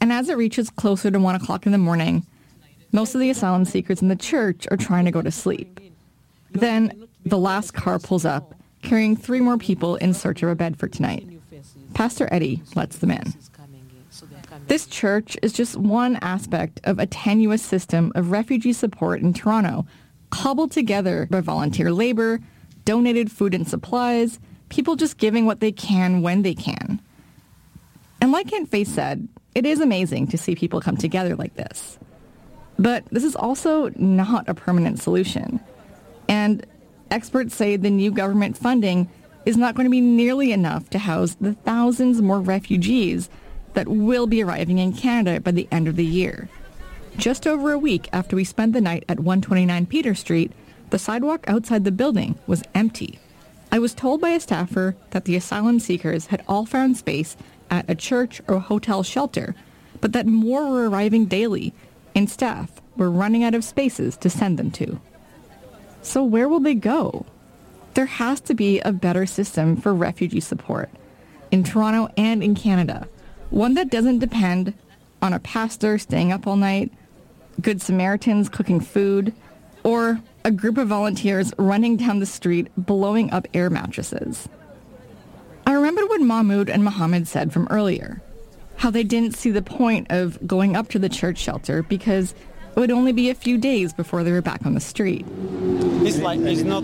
And as it reaches closer to 1 o'clock in the morning, most of the asylum seekers in the church are trying to go to sleep. Then the last car pulls up, carrying 3 more people in search of a bed for tonight. Pastor Eddie lets them in. This church is just one aspect of a tenuous system of refugee support in Toronto, cobbled together by volunteer labor, donated food and supplies, people just giving what they can when they can. And like Aunt Faith said, it is amazing to see people come together like this. But this is also not a permanent solution. And experts say the new government funding is not going to be nearly enough to house the thousands more refugees that will be arriving in Canada by the end of the year. Just over a week after we spent the night at 129 Peter Street, the sidewalk outside the building was empty. I was told by a staffer that the asylum seekers had all found space at a church or hotel shelter, but that more were arriving daily, and staff were running out of spaces to send them to. So where will they go? There has to be a better system for refugee support in Toronto and in Canada, one that doesn't depend on a pastor staying up all night, Good Samaritans cooking food, or a group of volunteers running down the street blowing up air mattresses. I remembered what Mahmoud and Mohammed said from earlier, how they didn't see the point of going up to the church shelter because it would only be a few days before they were back on the street. It's not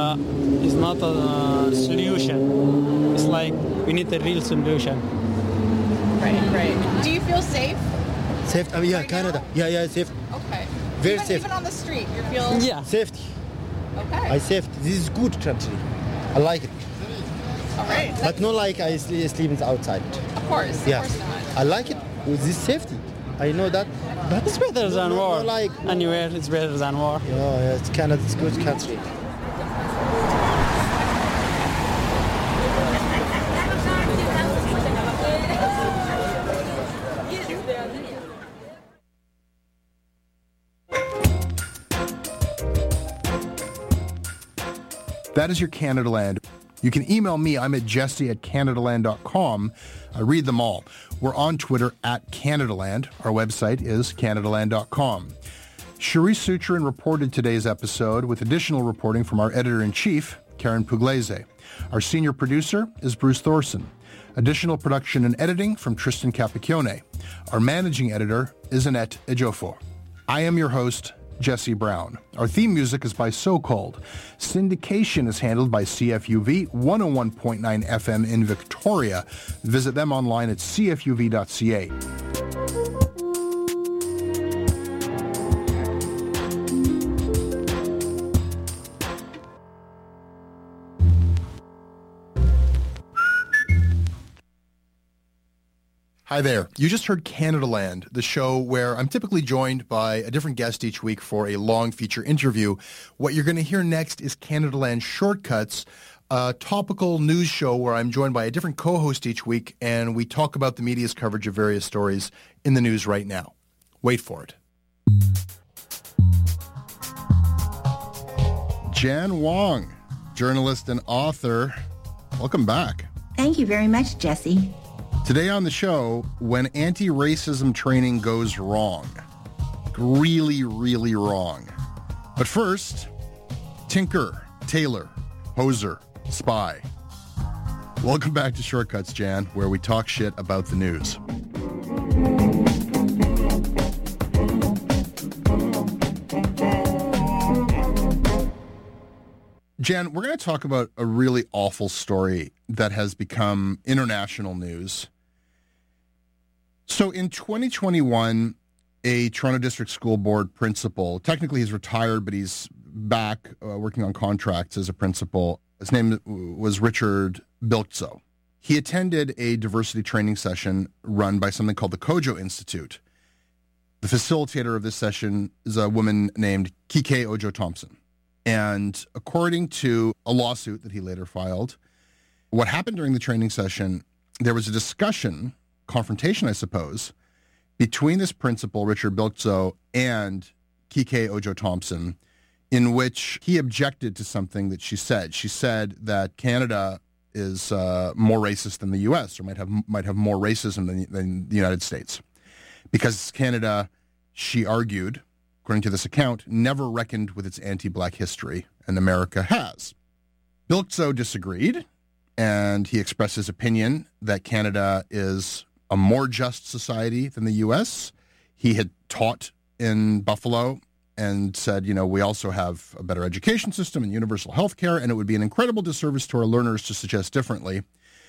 a solution. It's like we need a real solution. Right. Do you feel safe? Safe? Yeah, right Canada. Now? Yeah, safe. Okay. Very safe. Even on the street, you feel... Yeah. Safety. Okay. I safety. This is good country. I like it. All right. But not like I sleep outside. Of course. Yeah. Of course not. I like it with this safety. I know that. But it's better than war. Not like anywhere, it's better than war. Yeah, it's Canada. It's a good country. That is your Canadaland. You can email me. I'm at jesse@canadaland.com. I read them all. We're on Twitter at Canadaland. Our website is canadaland.com. Cherise Sutrin reported today's episode with additional reporting from our editor-in-chief, Karen Pugliese. Our senior producer is Bruce Thorson. Additional production and editing from Tristan Capacchione. Our managing editor is Annette Ejiofor. I am your host, Jesse Brown. Our theme music is by So Cold. Syndication is handled by CFUV 101.9 FM in Victoria. Visit them online at cfuv.ca. Hi there. You just heard Canadaland, the show where I'm typically joined by a different guest each week for a long feature interview. What you're going to hear next is Canadaland Shortcuts, a topical news show where I'm joined by a different co-host each week, and we talk about the media's coverage of various stories in the news right now. Wait for it. Jan Wong, journalist and author. Welcome back. Thank you very much, Jesse. Today on the show, when anti-racism training goes wrong. Really, really wrong. But first, Tinker, Tailor, Hoser, Spy. Welcome back to Shortcuts, Jan, where we talk shit about the news. Jan, we're going to talk about a really awful story that has become international news. So in 2021, a Toronto District School Board principal, technically he's retired, but he's back working on contracts as a principal. His name was Richard Biltzo. He attended a diversity training session run by something called the Kojo Institute. The facilitator of this session is a woman named Kike Ojo-Thompson. And according to a lawsuit that he later filed, what happened during the training session, there was a discussion, confrontation, I suppose, between this principal, Richard Biltzo, and Kike Ojo-Thompson, in which he objected to something that she said. She said that Canada is more racist than the U.S., or might have more racism than the United States. because Canada, she argued, according to this account, never reckoned with its anti-Black history, and America has. Bilczó disagreed, and he expressed his opinion that Canada is a more just society than the U.S. He had taught in Buffalo and said, we also have a better education system and universal health care, and it would be an incredible disservice to our learners to suggest differently.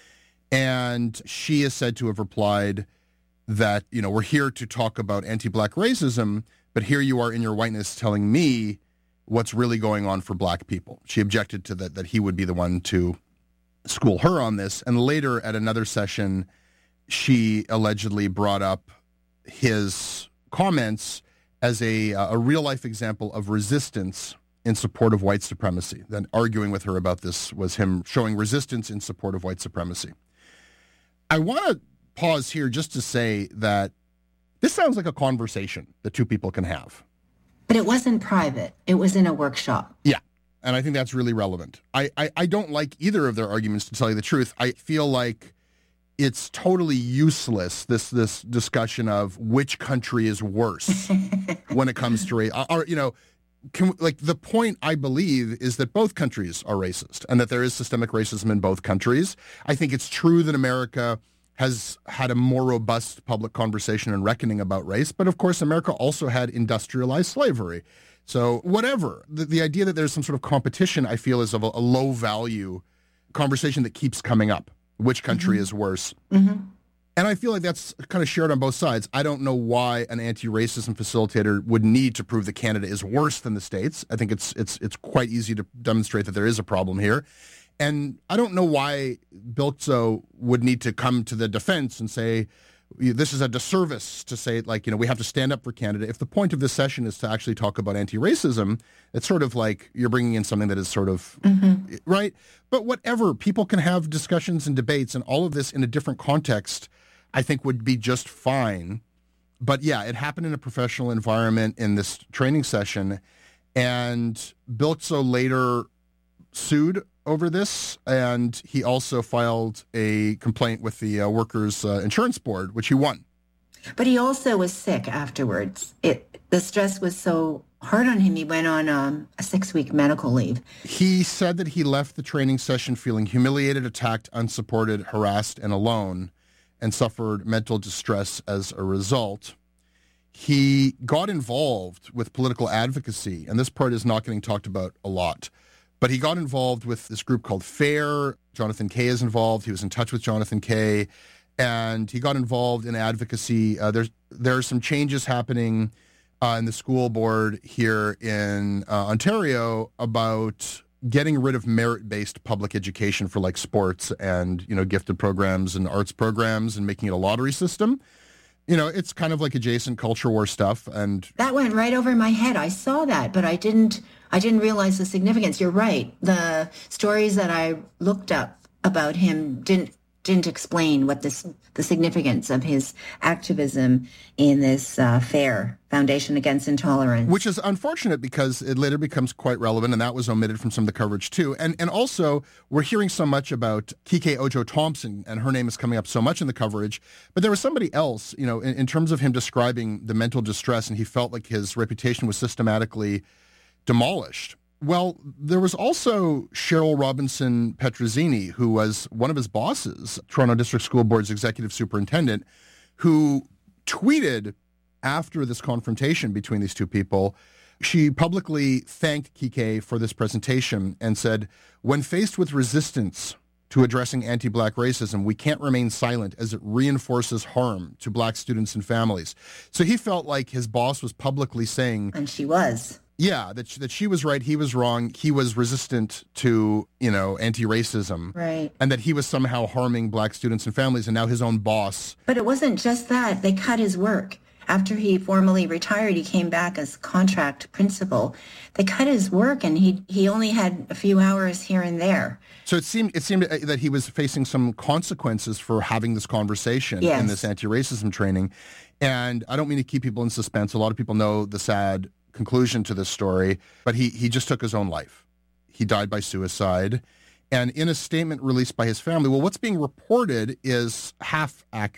And she is said to have replied that, we're here to talk about anti-Black racism, but here you are in your whiteness telling me what's really going on for Black people. She objected to that he would be the one to school her on this. And later at another session, she allegedly brought up his comments as a real-life example of resistance in support of white supremacy. Then arguing with her about this was him showing resistance in support of white supremacy. I want to pause here just to say that this sounds like a conversation that two people can have. But it wasn't private. It was in a workshop. Yeah, and I think that's really relevant. I don't like either of their arguments, to tell you the truth. I feel like it's totally useless, this discussion of which country is worse when it comes to race. The point, I believe, is that both countries are racist and that there is systemic racism in both countries. I think it's true that America has had a more robust public conversation and reckoning about race, but of course America also had industrialized slavery. So whatever, the idea that there's some sort of competition, I feel, is of a low-value conversation that keeps coming up. Which country is worse? Mm-hmm. And I feel like that's kind of shared on both sides. I don't know why an anti-racism facilitator would need to prove that Canada is worse than the States. I think it's quite easy to demonstrate that there is a problem here. And I don't know why Bilczó would need to come to the defense and say, this is a disservice to say, we have to stand up for Canada. If the point of this session is to actually talk about anti-racism, it's sort of like you're bringing in something that is sort of, right? But whatever, people can have discussions and debates, and all of this in a different context, I think would be just fine. But yeah, it happened in a professional environment in this training session, and Bilczó later sued over this, and he also filed a complaint with the Workers' Insurance Board, which he won. But he also was sick afterwards. The stress was so hard on him, he went on a 6-week medical leave. He said that he left the training session feeling humiliated, attacked, unsupported, harassed, and alone, and suffered mental distress as a result. He got involved with political advocacy, and this part is not getting talked about a lot. But he got involved with this group called FAIR. Jonathan Kay is involved. He was in touch with Jonathan Kay, and he got involved in advocacy. There are some changes happening in the school board here in Ontario about getting rid of merit-based public education for sports and gifted programs and arts programs, and making it a lottery system. It's kind of like adjacent culture war stuff, and that went right over my head. I saw that, but I didn't realize the significance. You're right. The stories that I looked up about him didn't explain what the significance of his activism in this FAIR, Foundation Against Intolerance. Which is unfortunate because it later becomes quite relevant, and that was omitted from some of the coverage too. And also, we're hearing so much about Kike Ojo-Thompson, and her name is coming up so much in the coverage. But there was somebody else, in terms of him describing the mental distress, and he felt like his reputation was systematically demolished. Well, there was also Cheryl Robinson Petrozzini, who was one of his bosses, Toronto District School Board's executive superintendent, who tweeted after this confrontation between these two people. She publicly thanked Kike for this presentation and said, "When faced with resistance to addressing anti-Black racism, we can't remain silent as it reinforces harm to Black students and families." So he felt like his boss was publicly saying... And she was. Yeah, that she was right, he was wrong, he was resistant to, anti-racism. Right. And that he was somehow harming Black students and families, and now his own boss. But it wasn't just that. They cut his work. After he formally retired, he came back as contract principal. They cut his work, and he only had a few hours here and there. So it seemed that he was facing some consequences for having this conversation in this anti-racism training. And I don't mean to keep people in suspense. A lot of people know the sad conclusion to this story, but he just took his own life. He died by suicide. And in a statement released by his family, well, what's being reported is half accurate.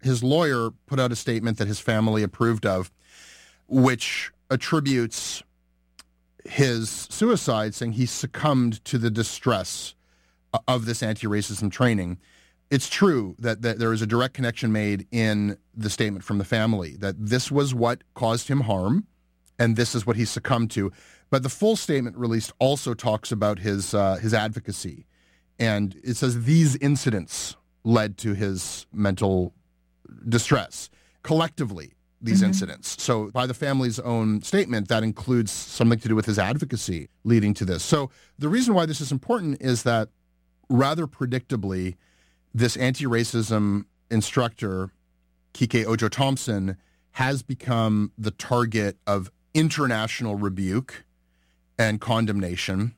his lawyer put out a statement that his family approved of, which attributes his suicide, saying he succumbed to the distress of this anti-racism training. It's true that there is a direct connection made in the statement from the family, that this was what caused him harm, and this is what he succumbed to. But the full statement released also talks about his advocacy. And it says these incidents led to his mental distress. Collectively, these incidents. So by the family's own statement, that includes something to do with his advocacy leading to this. So the reason why this is important is that rather predictably, this anti-racism instructor, Kike Ojo-Thompson, has become the target of international rebuke and condemnation,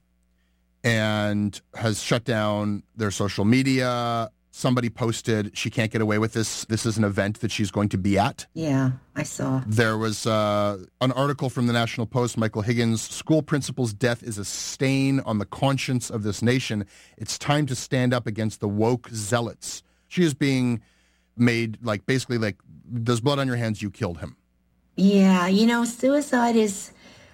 and has shut down their social media. Somebody posted, she can't get away with this. This is an event that she's going to be at. Yeah, I saw. There was an article from the National Post, Michael Higgins, school principal's death is a stain on the conscience of this nation. It's time to stand up against the woke zealots. She is being made basically there's blood on your hands, you killed him. Yeah, suicide is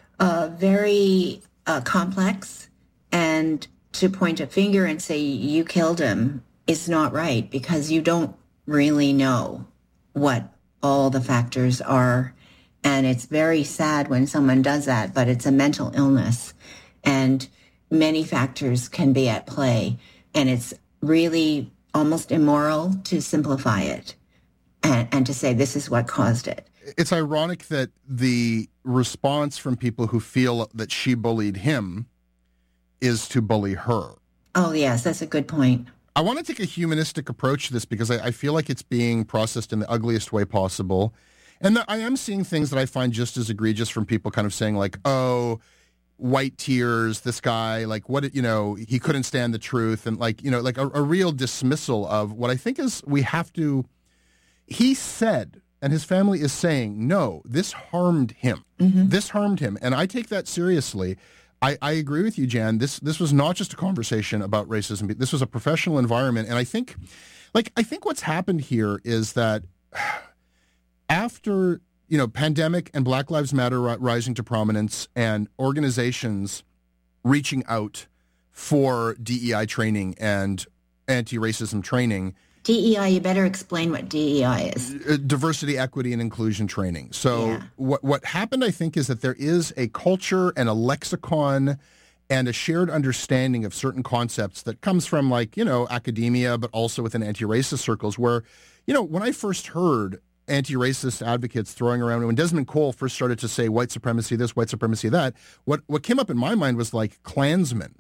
very complex, and to point a finger and say you killed him is not right, because you don't really know what all the factors are. And it's very sad when someone does that, but it's a mental illness, and many factors can be at play. And it's really almost immoral to simplify it and to say this is what caused it. It's ironic that the response from people who feel that she bullied him is to bully her. Oh, yes, that's a good point. I want to take a humanistic approach to this because I feel like it's being processed in the ugliest way possible. And I am seeing things that I find just as egregious from people kind of saying oh, white tears, this guy, he couldn't stand the truth. And a real dismissal of what I think is he said, and his family is saying, no, this harmed him. Mm-hmm. This harmed him. And I take that seriously. I agree with you, Jan. This was not just a conversation about racism. This was a professional environment. And I think what's happened here is that after, pandemic and Black Lives Matter rising to prominence and organizations reaching out for DEI training and anti-racism training. DEI, you better explain what DEI is. Diversity, equity, and inclusion training. So what happened, I think, is that there is a culture and a lexicon and a shared understanding of certain concepts that comes from academia, but also within anti-racist circles where, when I first heard anti-racist advocates throwing around, when Desmond Cole first started to say white supremacy this, white supremacy that, what came up in my mind was Klansmen,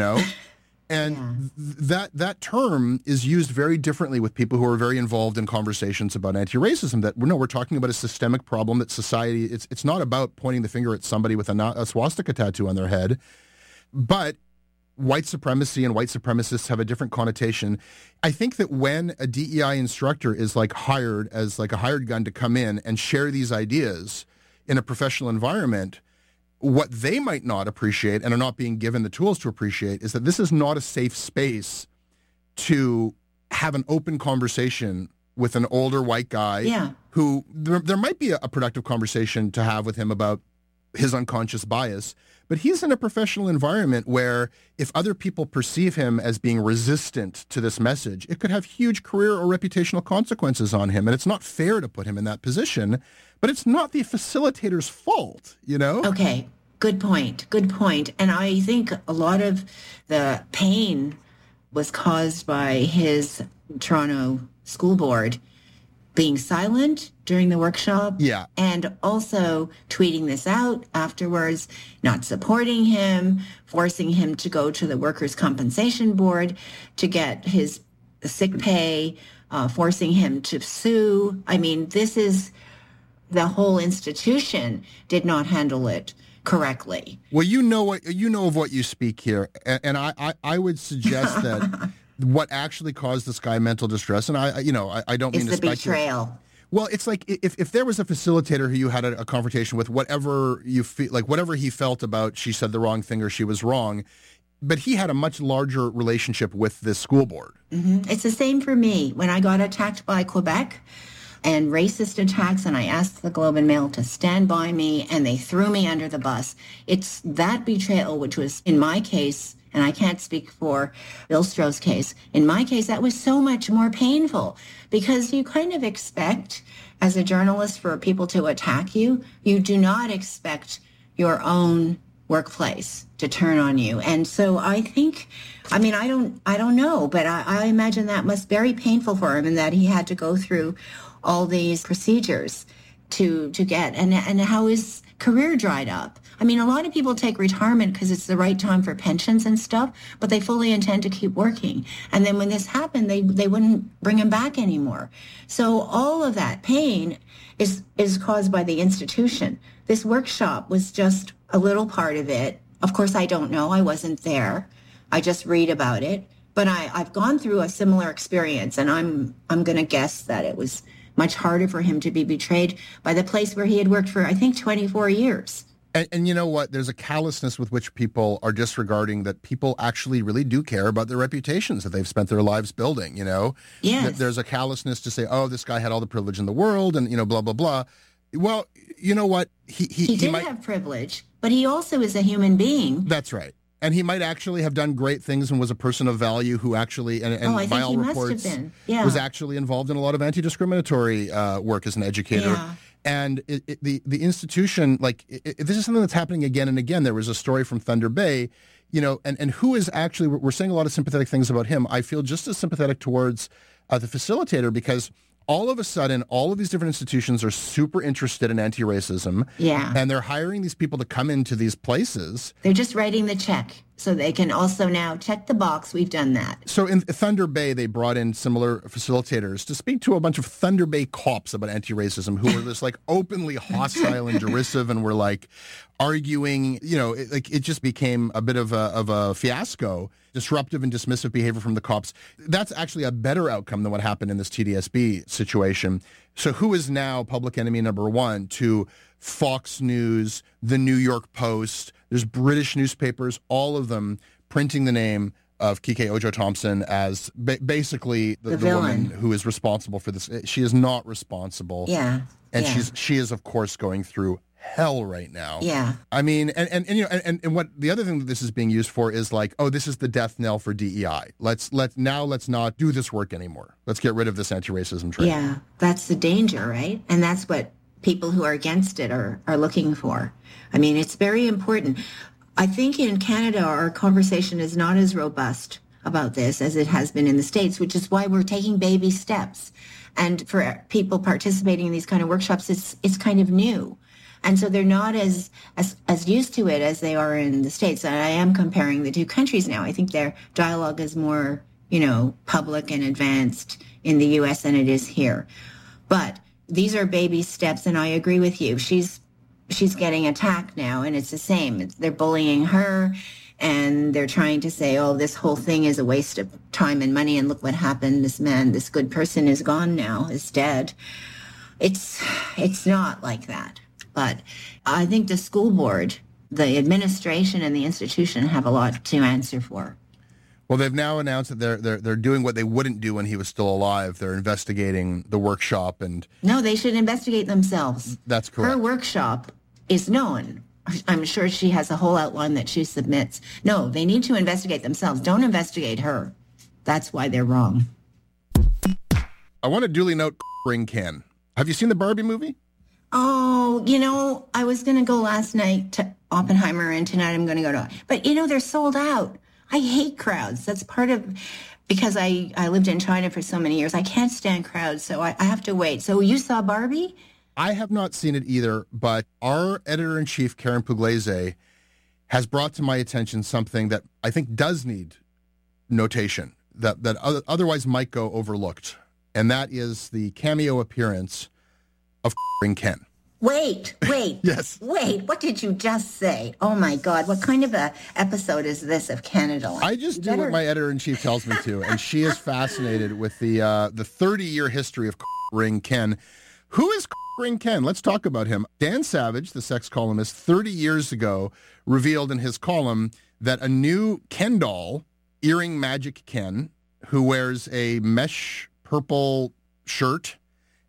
And that term is used very differently with people who are very involved in conversations about anti-racism. That we're talking about a systemic problem that society. It's not about pointing the finger at somebody with a swastika tattoo on their head, but white supremacy and white supremacists have a different connotation. I think that when a DEI instructor is hired as a hired gun to come in and share these ideas in a professional environment, what they might not appreciate and are not being given the tools to appreciate is that this is not a safe space to have an open conversation with an older white guy who there might be a productive conversation to have with him about his unconscious bias, but he's in a professional environment where if other people perceive him as being resistant to this message, it could have huge career or reputational consequences on him. And it's not fair to put him in that position, but it's not the facilitator's fault, Okay, good point. And I think a lot of the pain was caused by his Toronto school board being silent during the workshop. Yeah. And also tweeting this out afterwards, not supporting him, forcing him to go to the Workers' Compensation Board to get his sick pay, forcing him to sue. I mean, the whole institution did not handle it correctly. Well, of what you speak here. And I would suggest that what actually caused this guy mental distress, and I don't mean to speculate. It's the betrayal. Well, it's like if there was a facilitator who you had a confrontation with, whatever you feel, whatever he felt about, she said the wrong thing or she was wrong, but he had a much larger relationship with this school board. Mm-hmm. It's the same for me. When I got attacked by Quebec, and racist attacks, and I asked the Globe and Mail to stand by me, and they threw me under the bus. It's that betrayal, which was, in my case, and I can't speak for Bill Stroh's case, in my case, that was so much more painful, because you kind of expect, as a journalist, for people to attack you. You do not expect your own workplace to turn on you. And so I think, I don't know, but I imagine that must be very painful for him, and that he had to go through all these procedures to get, and how his career dried up. I mean, a lot of people take retirement because it's the right time for pensions and stuff, but they fully intend to keep working. And then when this happened, they wouldn't bring him back anymore. So all of that pain is caused by the institution. This workshop was just a little part of it. Of course, I don't know. I wasn't there. I just read about it. But I've gone through a similar experience, and I'm going to guess that it was much harder for him to be betrayed by the place where he had worked for, I think, 24 years. And you know what? There's a callousness with which people are disregarding that people actually really do care about their reputations that they've spent their lives building, you know? Yes. There's a callousness to say, oh, this guy had all the privilege in the world and, you know, blah, blah, blah. Well, you know what? He did have privilege, but he also is a human being. That's right. And he might actually have done great things and was a person of value who actually, by all reports, was actually involved in a lot of anti-discriminatory work as an educator. Yeah. And the institution, this is something that's happening again and again. There was a story from Thunder Bay, you know, and who is actually, we're saying a lot of sympathetic things about him. I feel just as sympathetic towards the facilitator, because all of a sudden, all of these different institutions are super interested in anti-racism. Yeah. And they're hiring these people to come into these places. They're just writing the check so they can also now check the box. We've done that. So in Thunder Bay, they brought in similar facilitators to speak to a bunch of Thunder Bay cops about anti-racism who were just openly hostile and derisive and were arguing, you know, it just became a bit of a fiasco, disruptive and dismissive behavior from the cops. That's actually a better outcome than what happened in this TDSB situation. So who is now public enemy number one to Fox News, the New York Post? There's British newspapers, all of them printing the name of Kike Ojo-Thompson as basically the woman who is responsible for this. She is not responsible. Yeah. And she is, of course, going through hell right now. Yeah. I mean, and you know, and what the other thing that this is being used for is this is the death knell for DEI. Let's not do this work anymore. Let's get rid of this anti-racism training. Yeah, that's the danger, right? And that's what people who are against it are looking for. I mean, it's very important. I think in Canada, our conversation is not as robust about this as it has been in the States, which is why we're taking baby steps. And for people participating in these kind of workshops, it's kind of new. And so they're not as used to it as they are in the States. And I am comparing the two countries now. I think their dialogue is more, you know, public and advanced in the U.S. than it is here. But these are baby steps, and I agree with you. She's getting attacked now, and it's the same. They're bullying her, and they're trying to say, oh, this whole thing is a waste of time and money, and look what happened. This man, this good person is gone now, is dead. It's not like that. But I think the school board, the administration, and the institution have a lot to answer for. Well, they've now announced that they're doing what they wouldn't do when he was still alive. They're investigating the workshop and... No, they should investigate themselves. That's correct. Her workshop is known. I'm sure she has a whole outline that she submits. No, they need to investigate themselves. Don't investigate her. That's why they're wrong. I want to duly note Ring Ken. Have you seen the Barbie movie? Oh, you know, I was going to go last night to Oppenheimer, and tonight I'm going to go to... But, you know, they're sold out. I hate crowds. That's part of... Because I lived in China for so many years. I can't stand crowds, so I have to wait. So you saw Barbie? I have not seen it either, but our editor-in-chief, Karen Pugliese, has brought to my attention something that I think does need notation, that otherwise might go overlooked, and that is the cameo appearance of Ring Ken. Wait. Yes. Wait, what did you just say? Oh, my God. What kind of a episode is this of Canada? I just do what my editor-in-chief tells me to, and she is fascinated with the 30-year history of Ring Ken. Who is Ring Ken? Let's talk about him. Dan Savage, the sex columnist, 30 years ago revealed in his column that a new Ken doll, Earring Magic Ken, who wears a mesh purple shirt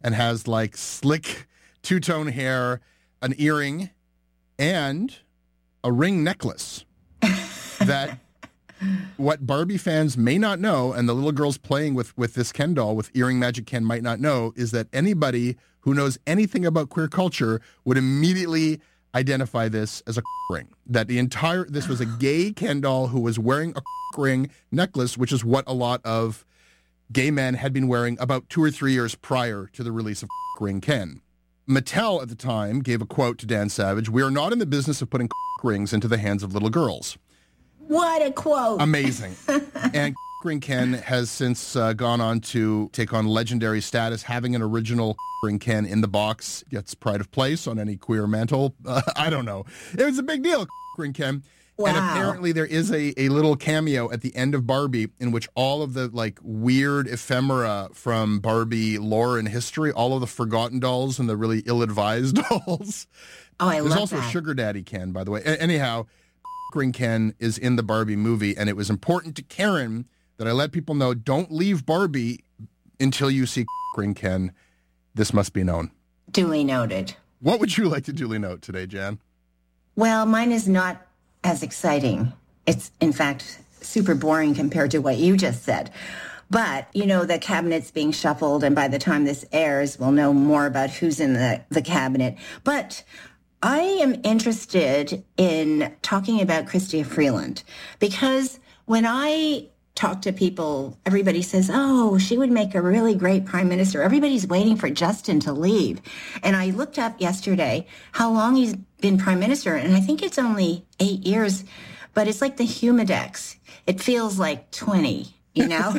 and has like slick two-tone hair, an earring, and a ring necklace that what Barbie fans may not know, and the little girls playing with this Ken doll, with Earring Magic Ken, might not know, is that anybody who knows anything about queer culture would immediately identify this as a ring. That this was a gay Ken doll who was wearing a ring necklace, which is what a lot of gay men had been wearing about 2 or 3 years prior to the release of Ring Ken. Mattel at the time gave a quote to Dan Savage: "We are not in the business of putting rings into the hands of little girls." What a quote. Amazing. And Ring Ken has since gone on to take on legendary status, having an original Ring Ken in the box, gets pride of place on any queer mantle. I don't know. It was a big deal, Ring Ken. Wow. And apparently there is a little cameo at the end of Barbie in which all of the like weird ephemera from Barbie lore and history, all of the forgotten dolls and the really ill-advised dolls. Oh, I love that. There's also a Sugar Daddy Ken, by the way. Anyhow, Ring Ken is in the Barbie movie, and it was important to Karen that I let people know, don't leave Barbie until you see Ring Ken. This must be known. Duly noted. What would you like to duly note today, Jan? Well, mine is not as exciting. It's, in fact, super boring compared to what you just said. But, you know, the cabinet's being shuffled, and by the time this airs, we'll know more about who's in the cabinet. But I am interested in talking about Chrystia Freeland, because when I talk to people, everybody says, oh, she would make a really great prime minister. Everybody's waiting for Justin to leave. And I looked up yesterday how long he's been prime minister, and I think it's only 8 years, but it's like the Humidex. It feels like 20. You know?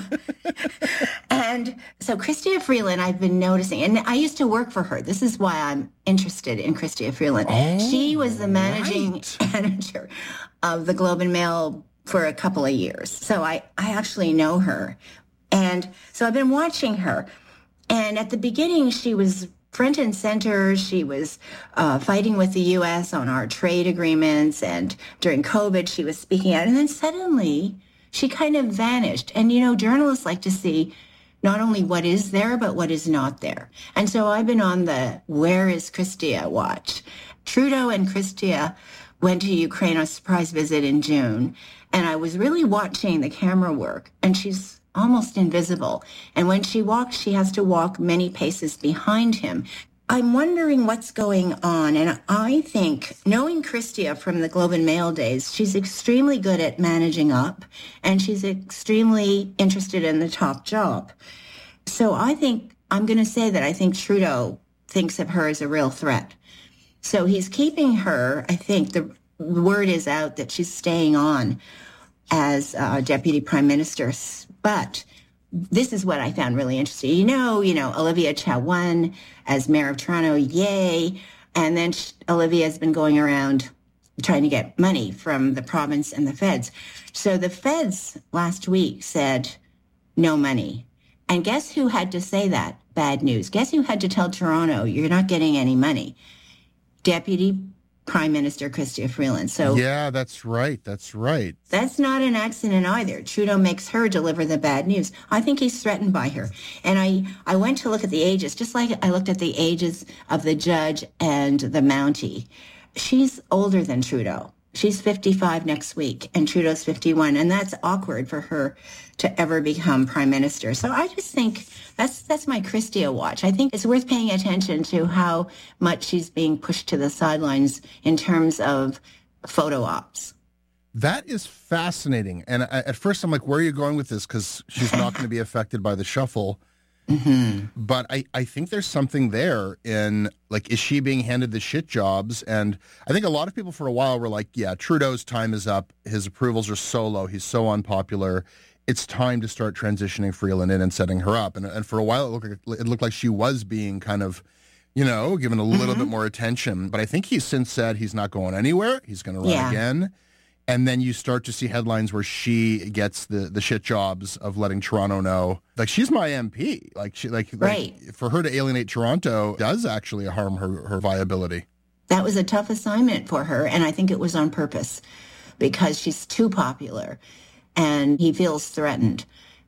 And so Chrystia Freeland, I've been noticing, and I used to work for her. This is why I'm interested in Chrystia Freeland. She was the managing manager of the Globe and Mail for a couple of years. So I actually know her. And so I've been watching her. And at the beginning, she was front and center. She was fighting with the U.S. on our trade agreements. And during COVID, she was speaking out. And then suddenly she kind of vanished. And, you know, journalists like to see not only what is there, but what is not there. And so I've been on the where is Chrystia watch. Trudeau and Chrystia went to Ukraine on a surprise visit in June. And I was really watching the camera work. And she's almost invisible. And when she walks, she has to walk many paces behind him. I'm wondering what's going on, and I think, knowing Chrystia from the Globe and Mail days, she's extremely good at managing up, and she's extremely interested in the top job. So I think, I'm going to say that I think Trudeau thinks of her as a real threat. So he's keeping her, I think the word is out that she's staying on as Deputy Prime Minister, but this is what I found really interesting. You know, Olivia Chow won as mayor of Toronto, yay. And then Olivia has been going around trying to get money from the province and the feds. So the feds last week said no money. And guess who had to say that? Bad news. Guess who had to tell Toronto, you're not getting any money? Deputy Prime Minister Chrystia Freeland. So yeah, that's right. That's right. That's not an accident either. Trudeau makes her deliver the bad news. I think he's threatened by her. And I went to look at the ages, just like I looked at the ages of the judge and the Mountie. She's older than Trudeau. She's 55 next week, and Trudeau's 51, and that's awkward for her to ever become prime minister. So I just think that's my Chrystia watch. I think it's worth paying attention to how much she's being pushed to the sidelines in terms of photo ops. That is fascinating. And at first I'm like, where are you going with this? Because she's not going to be affected by the shuffle. Mm-hmm. But I think there's something there in, like, is she being handed the shit jobs? And I think a lot of people for a while were like, yeah, Trudeau's time is up. His approvals are so low. He's so unpopular. It's time to start transitioning Freeland in and setting her up. And for a while, it looked like she was being kind of, given a little bit more attention. But I think he's since said he's not going anywhere. He's going to run again. And then you start to see headlines where she gets the shit jobs of letting Toronto know, like, she's my MP. Like for her to alienate Toronto does actually harm her viability. That was a tough assignment for her, and I think it was on purpose because she's too popular and he feels threatened.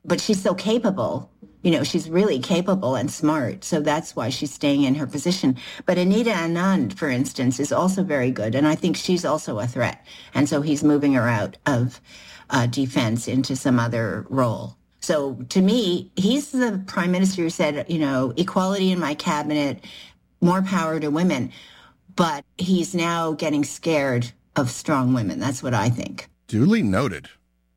but she's so capable. You know, she's really capable and smart, so that's why she's staying in her position. But Anita Anand, for instance, is also very good, and I think she's also a threat. And so he's moving her out of defense into some other role. So to me, he's the prime minister who said, you know, equality in my cabinet, more power to women. But he's now getting scared of strong women. That's what I think. Duly noted.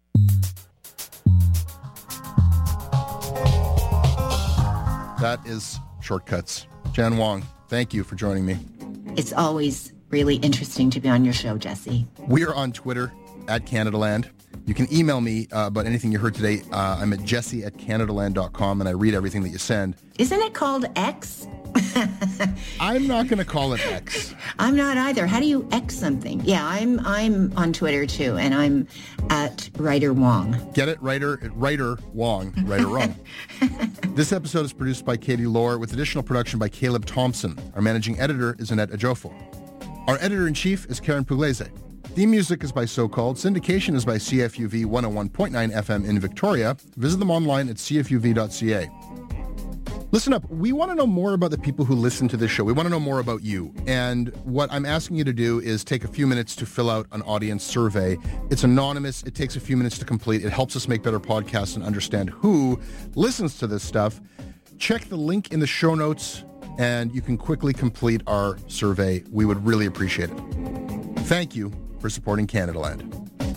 That is Shortcuts. Jan Wong, thank you for joining me. It's always really interesting to be on your show, Jesse. We are on Twitter at Canadaland. You can email me about anything you heard today. I'm at jesse@canadaland.com, and I read everything that you send. Isn't it called X? I'm not going to call it X. I'm not either. How do you X something? Yeah, I'm on Twitter too, and I'm at Writer Wong. Get it? Writer Wong. Right or wrong. This episode is produced by Katie Lohr with additional production by Caleb Thompson. Our managing editor is Annette Ajofo. Our editor-in-chief is Karen Pugliese. Theme music is by So Called. Syndication is by CFUV 101.9 FM in Victoria. Visit them online at cfuv.ca. Listen up. We want to know more about the people who listen to this show. We want to know more about you. And what I'm asking you to do is take a few minutes to fill out an audience survey. It's anonymous. It takes a few minutes to complete. It helps us make better podcasts and understand who listens to this stuff. Check the link in the show notes, and you can quickly complete our survey. We would really appreciate it. Thank you for supporting Canadaland.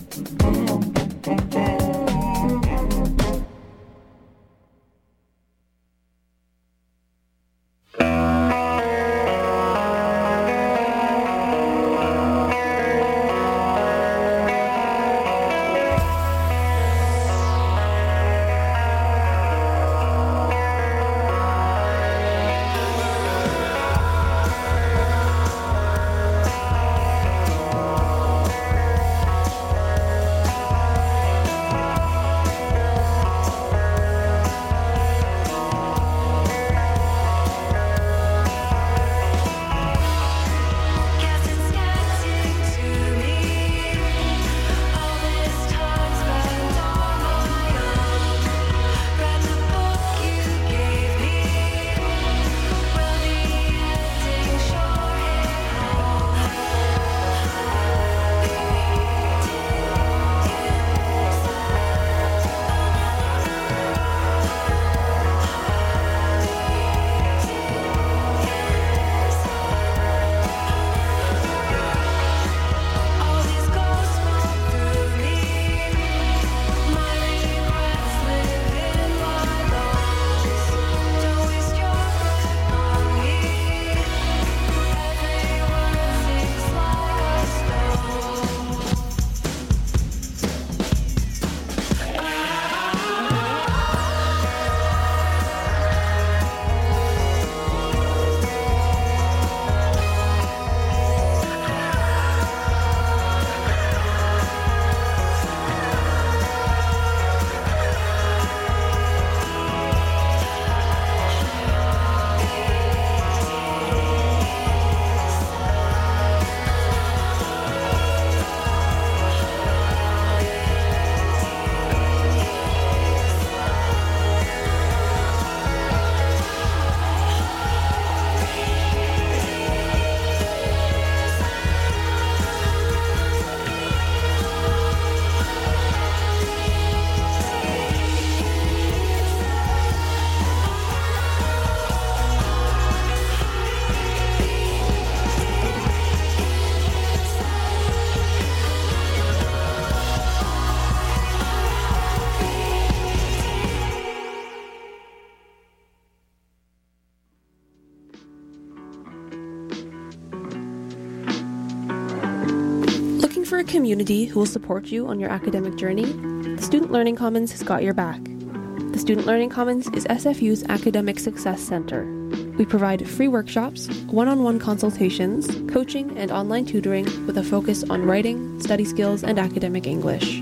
For a community who will support you on your academic journey, the Student Learning Commons has got your back. The Student Learning Commons is SFU's Academic Success Center. We provide free workshops, one-on-one consultations, coaching, and online tutoring with a focus on writing, study skills, and academic English.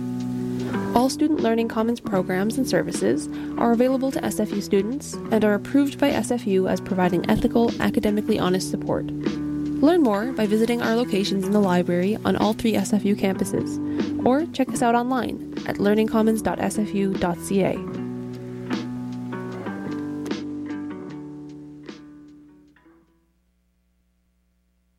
All Student Learning Commons programs and services are available to SFU students and are approved by SFU as providing ethical, academically honest support. Learn more by visiting our locations in the library on all 3 SFU campuses, or check us out online at learningcommons.sfu.ca.